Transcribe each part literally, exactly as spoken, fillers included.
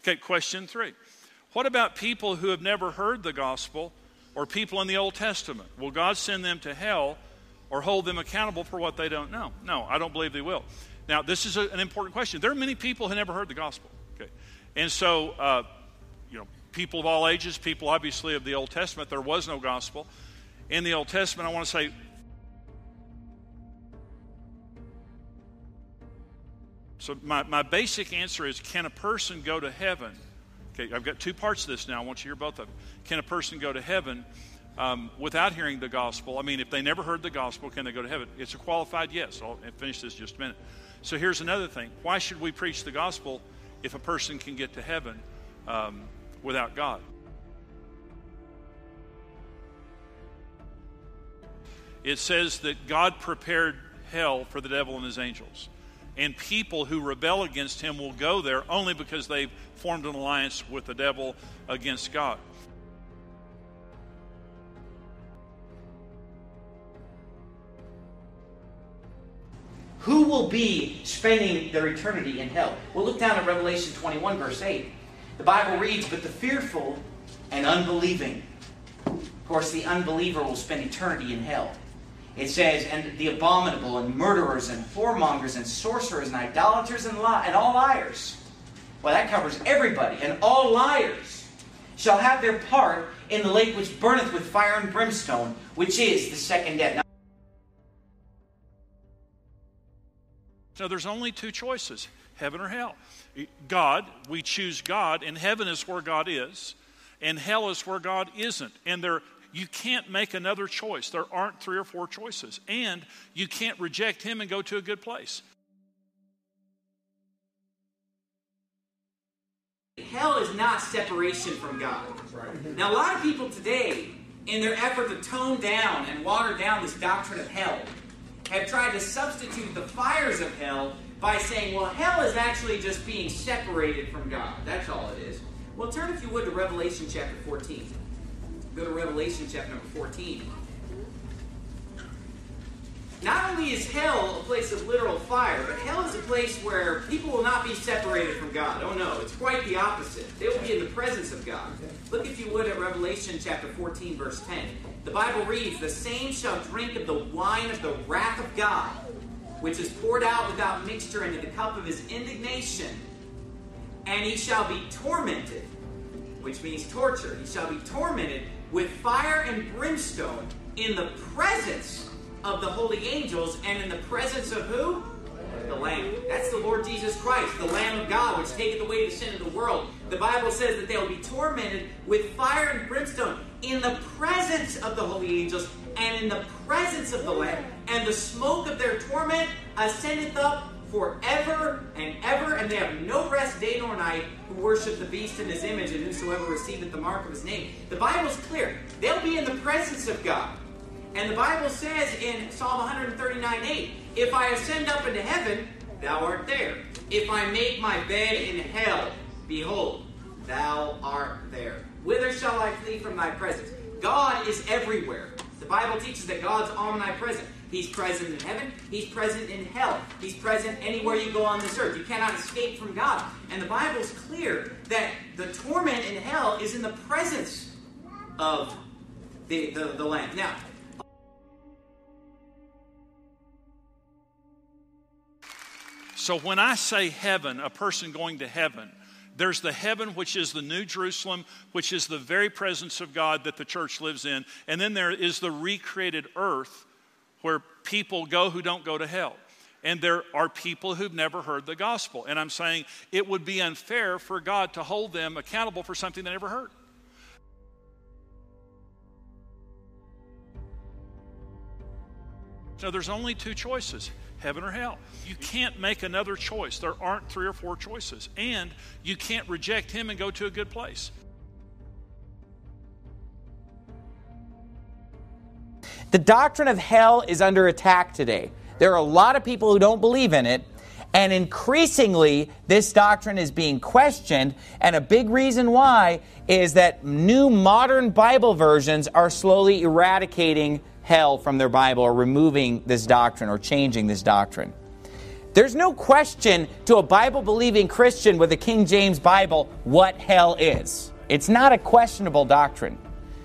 Okay, question three. What about people who have never heard the gospel or people in the Old Testament? Will God send them to hell or hold them accountable for what they don't know? No, I don't believe they will. Now, this is a, an important question. There are many people who never heard the gospel. Okay, and so, uh, you know, people of all ages, people obviously of the Old Testament, there was no gospel. In the Old Testament, I want to say, so my, my basic answer is, can a person go to heaven? Okay, I've got two parts of this now. I want you to hear both of them. Can a person go to heaven um, without hearing the gospel? I mean, if they never heard the gospel, can they go to heaven? It's a qualified yes. I'll finish this in just a minute. So here's another thing. Why should we preach the gospel if a person can get to heaven um, without God? It says that God prepared hell for the devil and his angels. And people who rebel against him will go there only because they've formed an alliance with the devil against God. Who will be spending their eternity in hell? Well, look down at Revelation twenty-one, verse eight. The Bible reads, "But the fearful and unbelieving." Of course, the unbeliever will spend eternity in hell. It says, "And the abominable and murderers and whoremongers and sorcerers and idolaters and, li- and all liars." Well, that covers everybody. "And all liars shall have their part in the lake which burneth with fire and brimstone, which is the second death." Now, so there's only two choices, heaven or hell. God, we choose God, and heaven is where God is, and hell is where God isn't. And there You can't make another choice. There aren't three or four choices. And you can't reject him and go to a good place. Hell is not separation from God. Right. Now, a lot of people today, in their effort to tone down and water down this doctrine of hell, have tried to substitute the fires of hell by saying, well, hell is actually just being separated from God. That's all it is. Well, turn, if you would, to Revelation chapter fourteen. Go to Revelation chapter number fourteen. Not only is hell a place of literal fire, but hell is a place where people will not be separated from God. Oh no, it's quite the opposite. They will be in the presence of God. Look, if you would, at Revelation chapter fourteen, verse ten. The Bible reads, "The same shall drink of the wine of the wrath of God, which is poured out without mixture into the cup of his indignation. And he shall be tormented," which means torture. "He shall be tormented with fire and brimstone in the presence of the holy angels," and in the presence of who? The Lamb. That's the Lord Jesus Christ, the Lamb of God, which taketh away the sin of the world. The Bible says that they will be tormented with fire and brimstone in the presence of the holy angels and in the presence of the Lamb. "And the smoke of their torment ascendeth up forever and ever, and they have no rest day nor night, who worship the beast in his image, and whosoever receiveth the mark of his name." The Bible's clear. They'll be in the presence of God. And the Bible says in Psalm one thirty-nine eight, "If I ascend up into heaven, thou art there. If I make my bed in hell, behold, thou art there. Whither shall I flee from thy presence?" God is everywhere. The Bible teaches that God's omnipresent. He's present in heaven. He's present in hell. He's present anywhere you go on this earth. You cannot escape from God. And the Bible's clear that the torment in hell is in the presence of the, the, the Lamb. Now, so when I say heaven, a person going to heaven, there's the heaven, which is the New Jerusalem, which is the very presence of God that the church lives in. And then there is the recreated earth, where people go who don't go to hell. And there are people who've never heard the gospel. And I'm saying it would be unfair for God to hold them accountable for something they never heard. So there's only two choices, heaven or hell. You can't make another choice. There aren't three or four choices. And you can't reject him and go to a good place. The doctrine of hell is under attack today. There are a lot of people who don't believe in it, and increasingly this doctrine is being questioned, and a big reason why is that new modern Bible versions are slowly eradicating hell from their Bible, or removing this doctrine or changing this doctrine. There's no question to a Bible-believing Christian with a King James Bible what hell is. It's not a questionable doctrine.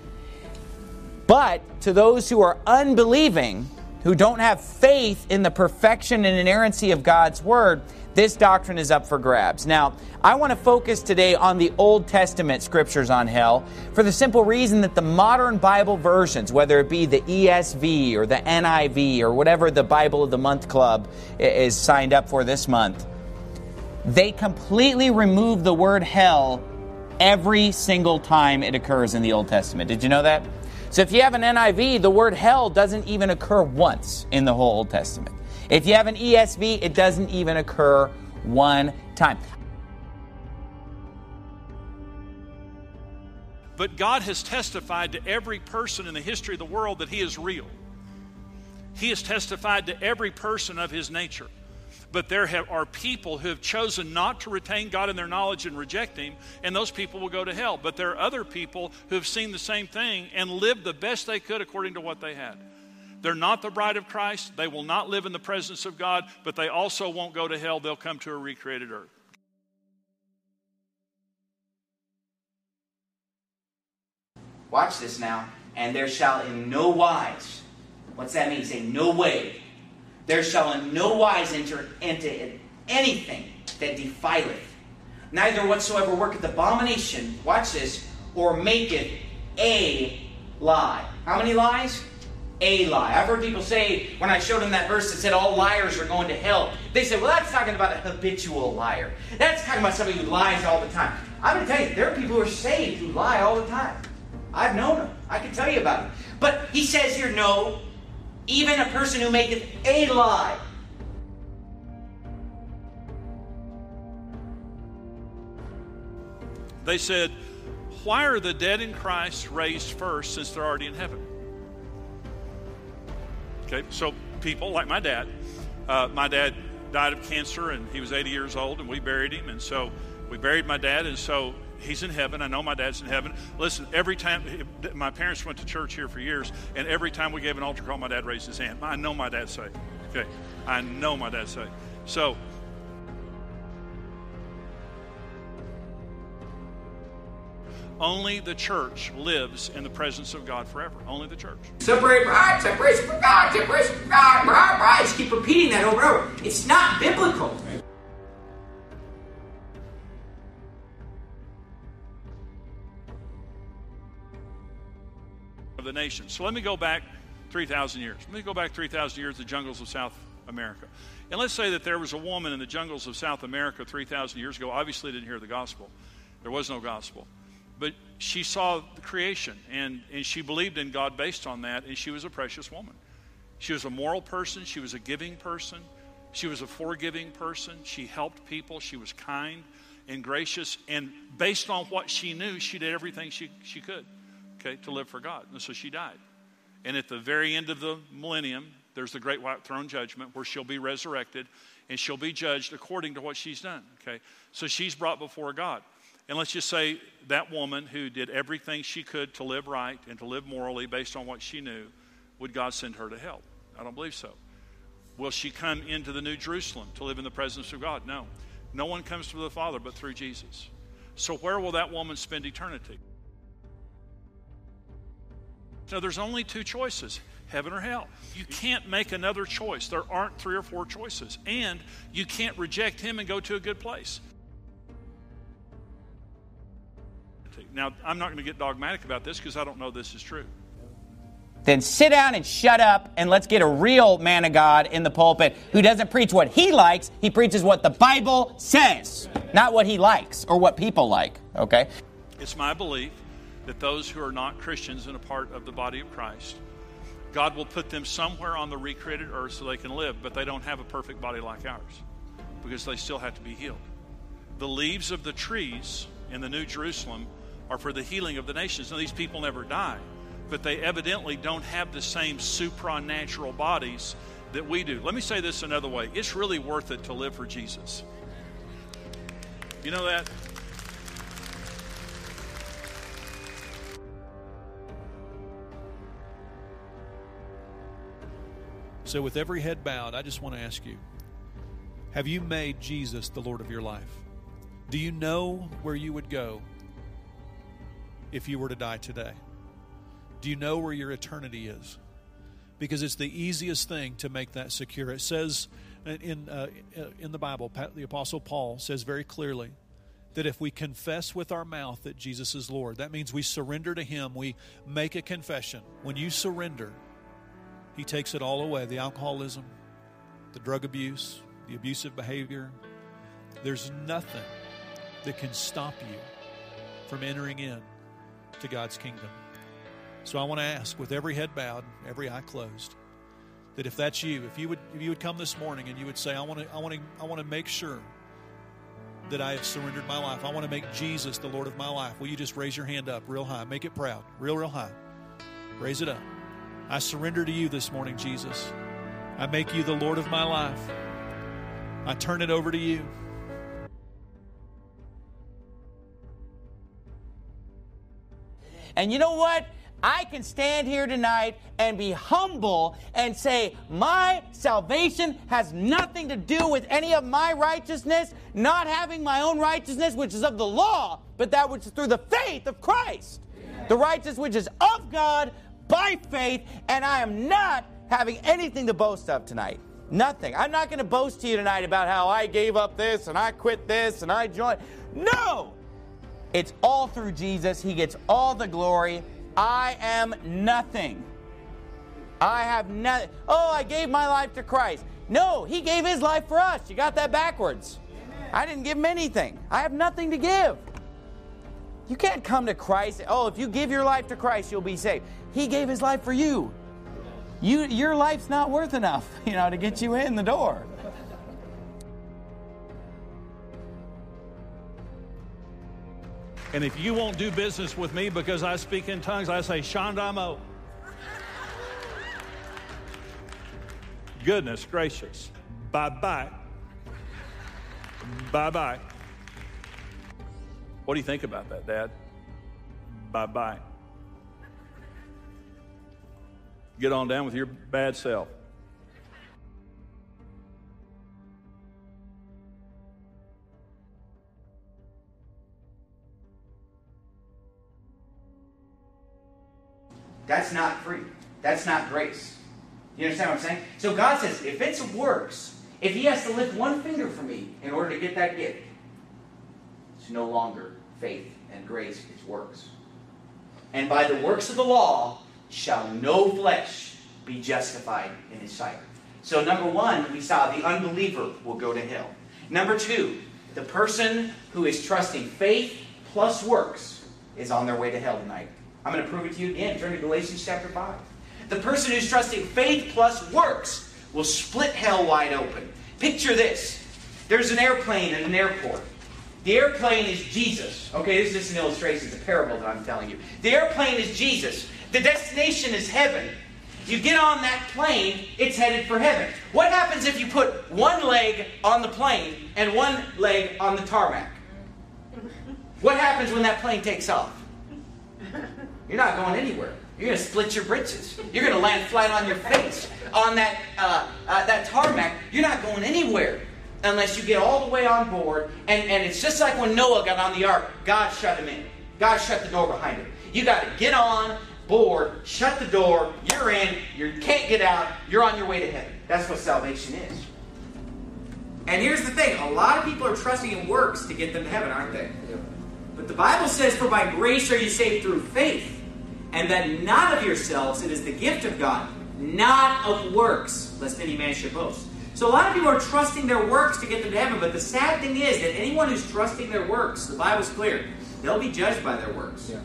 But to those who are unbelieving, who don't have faith in the perfection and inerrancy of God's Word, this doctrine is up for grabs. Now, I want to focus today on the Old Testament scriptures on hell for the simple reason that the modern Bible versions, whether it be the E S V or the N I V or whatever the Bible of the Month Club is signed up for this month, they completely remove the word hell every single time it occurs in the Old Testament. Did you know that? So if you have an N I V, the word hell doesn't even occur once in the whole Old Testament. If you have an E S V, it doesn't even occur one time. But God has testified to every person in the history of the world that He is real. He has testified to every person of His nature. But there have, are people who have chosen not to retain God in their knowledge and reject Him, and those people will go to hell. But there are other people who have seen the same thing and lived the best they could according to what they had. They're not the bride of Christ. They will not live in the presence of God, but they also won't go to hell. They'll come to a recreated earth. Watch this now. And there shall in no wise, what's that mean? Say, no way. There shall in no wise enter into anything that defileth, neither whatsoever worketh abomination, watch this, or maketh a lie. How many lies? A lie. I've heard people say, when I showed them that verse that said all liars are going to hell, they said, well, that's talking about a habitual liar. That's talking about somebody who lies all the time. I'm going to tell you, there are people who are saved who lie all the time. I've known them. I can tell you about them. But he says here, no, even a person who maketh a lie. They said, why are the dead in Christ raised first since they're already in heaven? Okay, so people like my dad, uh, my dad died of cancer and he was eighty years old and we buried him. And so we buried my dad and so he's in heaven. I know my dad's in heaven. Listen, every time, my parents went to church here for years, and every time we gave an altar call, my dad raised his hand. I know my dad's saved. Okay, I know my dad's saved. So, only the church lives in the presence of God forever. Only the church. Separate bride, separation from God, separation from God, bride, bride. Just keep repeating that over and over. It's not biblical. Of the nation. So let me go back three thousand years. Let me go back three thousand years to the jungles of South America. And let's say that there was a woman in the jungles of South America three thousand years ago, obviously didn't hear the gospel. There was no gospel. But she saw the creation, and, and she believed in God based on that, and she was a precious woman. She was a moral person. She was a giving person. She was a forgiving person. She helped people. She was kind and gracious. And based on what she knew, she did everything she, she could. Okay, to live for God. And so she died. And at the very end of the millennium, there's the great white throne judgment where she'll be resurrected and she'll be judged according to what she's done. Okay, so she's brought before God. And let's just say that woman who did everything she could to live right and to live morally based on what she knew, would God send her to hell? I don't believe so. Will she come into the New Jerusalem to live in the presence of God? No. No one comes to the Father but through Jesus. So where will that woman spend eternity? So there's only two choices, heaven or hell. You can't make another choice. There aren't three or four choices. And you can't reject Him and go to a good place. Now, I'm not going to get dogmatic about this because I don't know this is true. Then sit down and shut up and let's get a real man of God in the pulpit who doesn't preach what he likes. He preaches what the Bible says, not what he likes or what people like, okay? It's my belief that those who are not Christians and a part of the body of Christ, God will put them somewhere on the recreated earth so they can live, but they don't have a perfect body like ours because they still have to be healed. The leaves of the trees in the New Jerusalem are for the healing of the nations. Now, these people never die, but they evidently don't have the same supernatural bodies that we do. Let me say this another way. It's really worth it to live for Jesus. You know that? So with every head bowed, I just want to ask you, Have you made Jesus the Lord of your life? Do you know where you would go if you were to die today? Do you know where your eternity is? Because it's the easiest thing to make that secure. It says in uh, in the Bible, the Apostle Paul says very clearly that if we confess with our mouth that Jesus is Lord, that means we surrender to Him. We make a confession. When you surrender, He takes it all away. The alcoholism, the drug abuse, the abusive behavior. There's nothing that can stop you from entering in to God's kingdom. So I want to ask, with every head bowed, every eye closed, that if that's you, if you would if you would come this morning and you would say, I want to I want to I want to make sure that I have surrendered my life. I want to make Jesus the Lord of my life. Will you just raise your hand up real high? Make it proud. Real, real high. Raise it up. I surrender to you this morning, Jesus. I make you the Lord of my life. I turn it over to you. And you know what? I can stand here tonight and be humble and say, my salvation has nothing to do with any of my righteousness, not having my own righteousness, which is of the law, but that which is through the faith of Christ. The righteousness which is of God by faith, and I am not having anything to boast of tonight. Nothing. I'm not going to boast to you tonight about how I gave up this and I quit this and I joined. No! It's all through Jesus. He gets all the glory. I am nothing. I have nothing. Oh, I gave my life to Christ. No, He gave His life for us. You got that backwards. I didn't give Him anything. I have nothing to give. You can't come to Christ. Oh, if you give your life to Christ, you'll be saved. He gave His life for you. You, your life's not worth enough, you know, to get you in the door. And if you won't do business with me because I speak in tongues, I say, Shandamo. Goodness gracious. Bye-bye. Bye-bye. What do you think about that, Dad? Bye-bye. Get on down with your bad self. That's not free. That's not grace. You understand what I'm saying? So God says, if it's works, if He has to lift one finger for me in order to get that gift, it's no longer faith and grace, it's works. And by the works of the law shall no flesh be justified in His sight. So number one, we saw the unbeliever will go to hell. Number two, the person who is trusting faith plus works is on their way to hell tonight. I'm going to prove it to you again. Turn to Galatians chapter five. The person who's trusting faith plus works will split hell wide open. Picture this. There's an airplane in an airport. The airplane is Jesus. Okay, this is just an illustration. It's a parable that I'm telling you. The airplane is Jesus. The destination is heaven. You get on that plane, it's headed for heaven. What happens if you put one leg on the plane and one leg on the tarmac? What happens when that plane takes off? You're not going anywhere. You're going to split your britches. You're going to land flat on your face on that uh, uh, that tarmac. You're not going anywhere unless you get all the way on board. And, and it's just like when Noah got on the ark. God shut him in. God shut the door behind him. You got to get on board, shut the door. You're in. You can't get out. You're on your way to heaven. That's what salvation is. And here's the thing. A lot of people are trusting in works to get them to heaven, aren't they? But the Bible says, for by grace are you saved through faith. And that not of yourselves, it is the gift of God, not of works, lest any man should boast. So a lot of people are trusting their works to get them to heaven, but the sad thing is that anyone who's trusting their works, the Bible's clear, they'll be judged by their works. Yeah.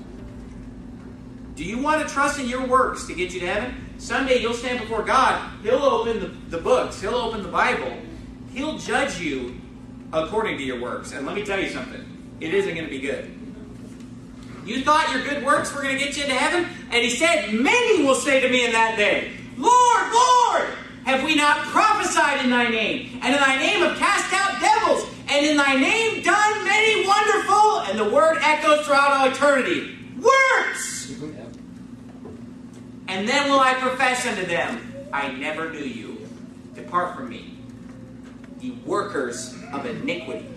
Do you want to trust in your works to get you to heaven? Someday you'll stand before God, He'll open the, the books, He'll open the Bible, He'll judge you according to your works. And let me tell you something, it isn't going to be good. You thought your good works were going to get you into heaven? And He said, many will say to me in that day, Lord, Lord, have we not prophesied in Thy name? And in Thy name have cast out devils? And in Thy name done many wonderful? And the word echoes throughout all eternity. Works! And then will I profess unto them, I never knew you. Depart from me. the workers of iniquity.